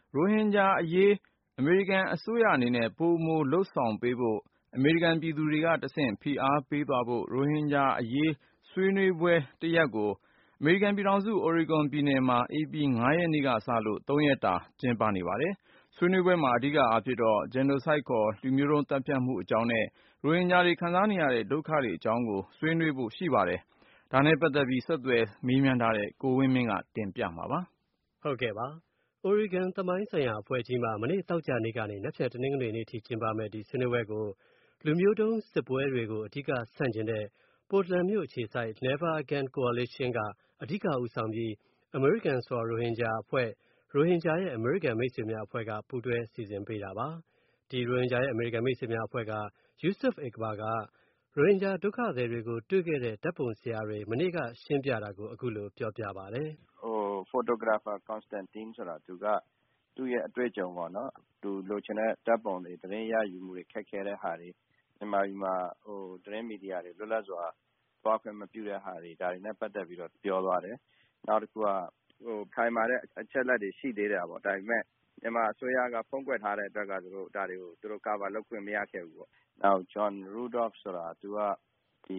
ရိုဟင်ဂျာအရေးအမေရိကန်အစိုးရအနေနဲ့ပိုမိုလုပ်ဆောင်ပေးဖို့အမေရိကန်ပြည်သူတွေကတဆင့်ဖိအားပေးသွားဖို့ရိုဟင်ဂျာအရေးဆွေးနွေးပွဲတစ်ရပ်ကိုအမေရိကန်ပြည်ထောင်စု Oregon ပြည်နယ်မှာ ဧပြီ 5 ရက်နေ့ကစလို့ 3 ရက်တာကျင်းပနေပါတယ်။ဆွေးနွေးပွဲမှာအဓိကအားဖြင့်တော့ Genocide ခေါ်လူမျိုးတုံးသတ်ဖြတ်မှုအကြောင်းနဲ့ရိုဟင်ဂျာတွေခံစားနေရတဲ့ဒုက္ခတွေအကြောင်းကိုဆွေးနွေးဖို့ရှိပါတယ်။ဒါနဲ့ပတ်သက်ပြီးဆက်သွယ်မေးမြန်းထားတဲ့ကိုဝင်းမင်းကတင်ပြမှာပါ။ဟုတ်ကဲ့ပါ။ Oregon သမိုင်းဆိုင်ရာအဖွဲ့ကြီးမှာမနေ့သောကြာနေ့ကနေနက်ဖြန်တနင်္ဂနွေနေ့ထိကျင်းပမယ့်ဒီဆွေးနွေးပွဲကိုလူမျိုးတုံးစစ်ပွဲတွေကိုအဓိကဆန့်ကျင်တဲ့ Portland မြို့အခြေစိုက် Never Again Coalition ကအဓိကဦးဆောင်ပြီး Americans for Rohingya အဖွဲ့ရိုဟင်ဂျာရဲ့အမေရိကန်မိတ်ဆွေများအဖွဲ့ကပူးတွဲစီစဉ်ပေးတာပါ။ဒီရိုဟင်ဂျာရဲ့အမေရိကန်မိတ်ဆွေများအဖွဲ့က Yusuf Iqbal ကရိုဟင်ဂျာဒုက္ခသည်တွေကိုတွေ့ခဲ့တဲ့ဓာတ်ပုံဆရာတွေမနေ့ကရှင်းပြတာကိုအခုလိုပြောပြပါတယ်။ Photographer Constantine ဆိုတာသူ့ရဲ့အတွေ့အကြုံပေါ့နော်။သူလိုချင်တဲ့ဓာတ်ပုံတွေသတင်းရယူမှုတွေခက်ခဲတဲ့ဟာတွေမြန်မာပြည်မှာသတင်းမီဒီယာတွေလွတ်လပ်စွာသွားခွင့်မပြုတဲ့ဟာတွေဒါတွေနဲ့ပတ်သက်ပြီးတော့ပြောသွားတယ်။နောက်တစ်ခုကခိုင်မာတဲ့အချက်လက်တွေရှိသေးတယ်ပေါ့။ဒါပေမဲ့မြန်မာအစိုးရကဖုံးကွယ်ထားတဲ့အတွက်ကဒါတွေကိုသူတို့ cover လုပ်ခွင့်မရခဲ့ဘူးပေါ့။နောက် John Rudolph ဆိုတာသူကဒီ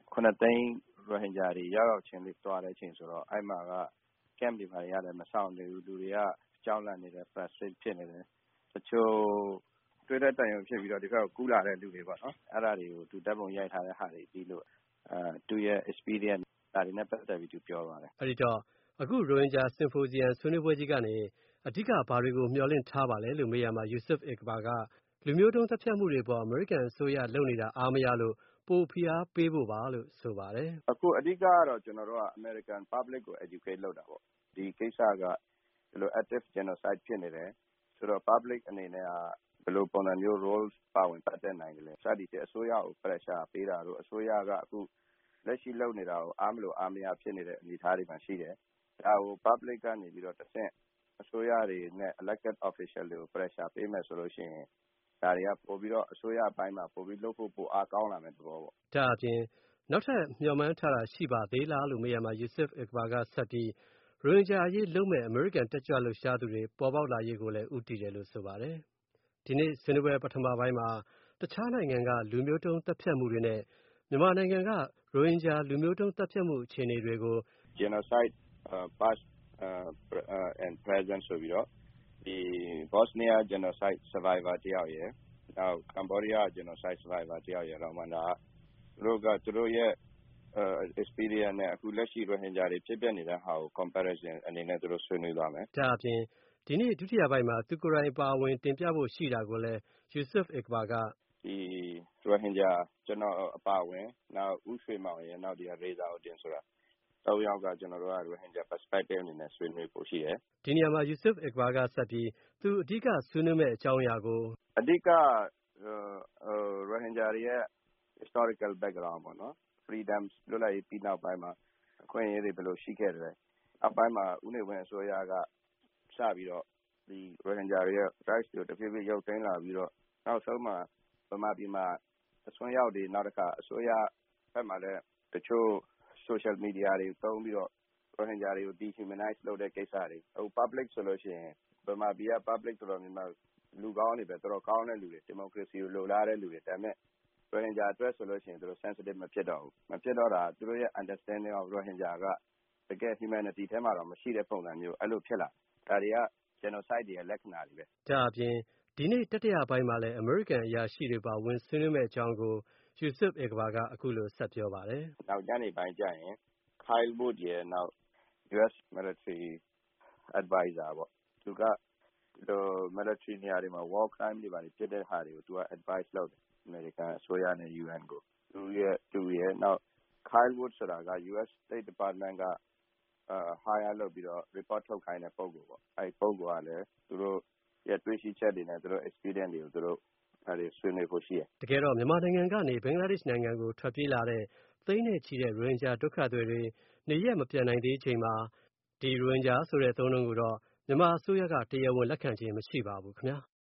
9 သိန်းရိုဟင်ဂျာတွေရောက်ချင်းလေးသွားတဲ့အချိန်ဆိုတော့အဲ့မှာက camp တွေဘာတွေလည်းမဆောင်နေဘူးလူတွေကကြောက်လန့်နေတယ် frustrate ဖြစ်နေတယ်တချို့တွေ့တဲ့တိုင်ရုံဖြစ်ပြီးတော့ဒီဘက်ကိုကူးလာတဲ့လူတွေပေါ့နော်အဲ့ဒါတွေကိုသူဓာတ်ပုံရိုက်ထားတဲ့ဟာတွေပြီးလို့သူရဲ့ experience ဒါတွေနဲ့ပတ်သက်ပြီးသူပြောပါတယ်အဲ့ဒီတော့အခုရိုဟင်ဂျာ Symposium ဆွေးနွေးပွဲကြီးကနေအဓိကဘာတွေကိုမျှော်လင့်ထားပါလဲလို့မေးရမှာ Yusuf Iqbal ကလူမျိုးတုံးသတ်ဖြတ်မှုတွေပေါ်အမေရိကန်အစိုးရလုပ်နေတာအားမရလို့ပိုဖိအားပေးဖို့ပါလို့ဆိုပါတယ်အခုအဓိကကတော့ကျွန်တော်တို့က American public ကို educate လုပ်တာပေါ့ဒီကိစ္စကဒီလို active genocide ဖြစ်နေတယ်ဆိုတော့ public အနေနဲ့ကဘယ်လိုပုံစံမျိုး role ပါဝင်ပတ်သက်နိုင်တယ်လဲစသည်ဖြင့်အစိုးရကို pressure ပေးတာတို့အစိုးရကအခုလက်ရှိလုပ်နေတာကိုအားမလို့အားမရဖြစ်နေတဲ့အနေအထားတွေမှာရှိတယ်ဒါကို public ကနေပြီးတော့တဆင့်အစိုးရတွေနဲ့ elected official တွေကို pressure ပေးမယ်ဆိုလို့ရှိရင်ဒါတွေကပို့ပြီးတော့အစိုးရအပိုင်းမှာပို့ပြီးလုပ်ဖို့ပိုအားကောင်းလာမယ်သဘောပေါ့ဒါအပြင်နောက်ထပ်မျှော်မှန်းထားတာရှိပါသေးလားလို့မေးရမှာ Yusuf Iqbal ကဆက်ပြီးရိုဟင်ဂျာအရေးလုပ်မဲ့အမေရိကန်တက်ကြွလှုပ်ရှားသူတွေပေါ်ပေါက်လာရေးကိုလည်းဦးတည်တယ်လို့ဆိုပါတယ်ဒီနေ့ဆွေးနွေးပွဲပထမပိုင်းမှာတခြားနိုင်ငံကလူမျိုးတုံးသတ်ဖြတ်မှုတွေနဲ့မြန်မာနိုင်ငံကရိုဟင်ဂျာလူမျိုးတုံးသတ်ဖြတ်မှုအခြေအနေတွေကို genocide past and present ဆိုပြီးတော့ဒီ Bosnia genocide survivor တယောက်ရယ်နောက် Cambodia genocide survivor တယောက်ရယ်တော့မှဒါသူတို့ရဲ့experience နဲ့အခုလက်ရှိရိုဟင်ဂျာတွေဖြစ်ပျက်နေတဲ့ဟာကို comparison အနေနဲ့သူတို့ဆွေးနွေးသွားမယ်ဒါအပြင်ဒီနေ့ဒုတိယပိုင်းမှာသူကိုယ်တိုင်ပါဝင်တင်ပြဖို့ရှိတာကိုလည်း Yusuf Iqbal ကဒီရိုဟင်ဂျာကျွန်တော်အပါဝင်နောက်ဦးရွှေမောင်ရယ်နောက်ဒီရေဇာဦးတင်ဆိုတာ၃ယောက်ကကျွန်တော်တို့ကရိုဟင်ဂျာ perspective အနေနဲ့ဆွေးနွေးဖို့ရှိတယ်ဒီနေရာမှာ Yusuf Iqbal ကဆက်ပြီးသူအဓိကဆွေးနွေးမဲ့အကြောင်းအရာကိုအဓိကရိုဟင်ဂျာတွေရဲ့ historical background ပေါ့နော်freedom လွတ်လပ်ရေးပြီးနောက်ပိုင်းမှာအခွင့်အရေးတွေဘယ်လိုရှိခဲ့တယ်နောက်ပိုင်းမှာဦးနေဝင်းအစိုးရကစပြီးတော့ဒီရိုဟင်ဂျာတွေရဲ့ rights တွေကိုတဖြည်းဖြည်းရုပ်သိမ်းလာပြီးတော့နောက်ဆုံးမှာဗမာပြည်မှာအစွန်းရောက်တွေနောက်တစ်ခါအစိုးရဘက်မှာလည်းတချို့ social media တွေသုံးပြီးတော့ရိုဟင်ဂျာတွေကို dehumanize လုပ်တဲ့ကိစ္စတွေဟို public ဆိုလို့ရှိရင်ဗမာပြည်က public တော်တော်များများလူကောင်းတွေပဲတော်တော်ကောင်းတဲ့လူတွေဒီမိုကရေစီကိုလိုလားတဲ့လူတွေဒါပေမဲ့ရိုဟင်ဂျာအတွက်ဆိုလို့ရှိရင်သူတို့ sensitive မဖြစ်တော့ဘူးမဖြစ်တော့တာသူတို့ရဲ့ understanding of ရိုဟင်ဂျာကတကယ် humanity ထဲမှာတော့မရှိတဲ့ပုံစံမျိုးအဲ့လိုဖြစ်လာဒါတွေက genocide တွေရဲ့လက္ခဏာတွေပဲဒါအပြင်ဒီနေ့တတိယပိုင်းမှာလည်း American အရာရှိတွေပါဝင်ဆွေးနွေးမဲ့အကြောင်းကို Yusuf Iqbal ကအခုလိုဆက်ပြောပါတယ်နောက်ညနေပိုင်းကျရင် Kyle Wood ရဲ့နောက် US military advisor ပေါ့သူကmilitary နေရာတွေမှာ war crime တွေပါဖြစ်တဲ့ဟာတွေကိုသူက advice လုပ်တယ်အမေရိကန်အစိုးရနဲ့ UN ကိုသူရဲ့နောက် Kyle Wood ဆိုတာက US State Department ကhire လုပ်ပြီးတော့ report ထုတ်ခိုင်းတဲ့ပုဂ္ဂိုလ်ပေါ့အဲဒီပုဂ္ဂိုလ်ကလည်းသူတို့ရဲ့တွေ့ရှိချက်တွေနဲ့သူတို့ experience တွေကိုသူတို့ဆွေးနွေးဖို့ရှိတယ်တကယ်တော့မြန်မာနိုင်ငံကနေဘင်္ဂလားဒေ့ရှ်နိုင်ငံကိုထွက်ပြေးလာတဲ့သိန်းနဲ့ချီတဲ့ရိုဟင်ဂျာဒုက္ခသည်တွေနေရပ်မပြန်နိုင်သေးချိန်မှာဒီရိုဟင်ဂျာဆိုတဲ့အသုံးအနှုန်းကိုတော့မြန်မာအစိုးရကတရားဝင်လက်ခံခြင်းမရှိပါဘူးခင်ဗျာ